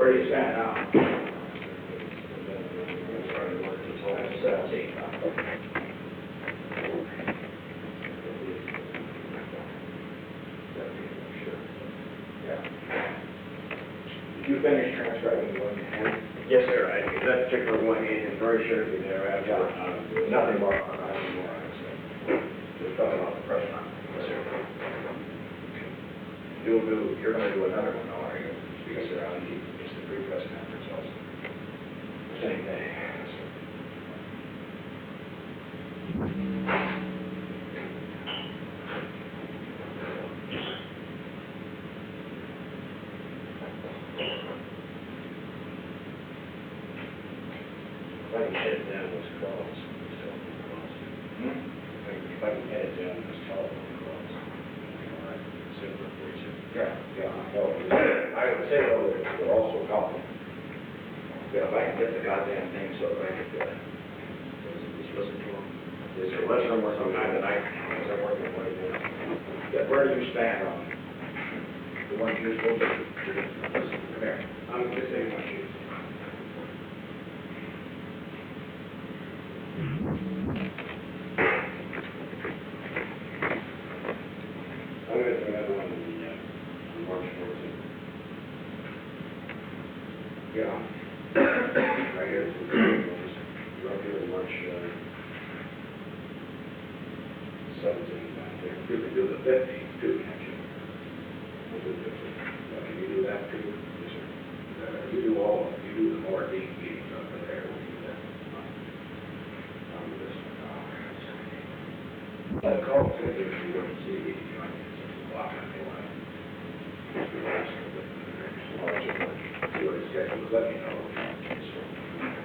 Where do you stand now? That's 17. Yeah. Did you finish transcribing the one you had? Yes, sir. That particular one is very sure to be there after. Nothing more on that anymore, I say. Just talking about the press run. Yes, sir. You're gonna do another one, though, are you? Because they're on it's the pre-press conference also. Same day. If I can head it down those calls, if I can head it down those telephone calls. All right, super, appreciate it. Yeah, I know. I would say, though, that it would also help. Yeah, if I can get the goddamn thing so that I could, Just listen to them. yes, sir, let's work sometime tonight, as I'm working on it. Yeah, where do you stand on the ones you're supposed to do? Come here. I'm just saying my shoes. I'm going to do another one on March 14th. Yeah. Right here. Right here in March 17th down here. You can do the 15th too, can't you? We'll do this. Can you do that too? Yes, sir. You do the more deep meetings over there, we'll do that. I'll do this. Call to if you want to see me, you might get 6 o'clock on the line. See what his schedule is, let me know.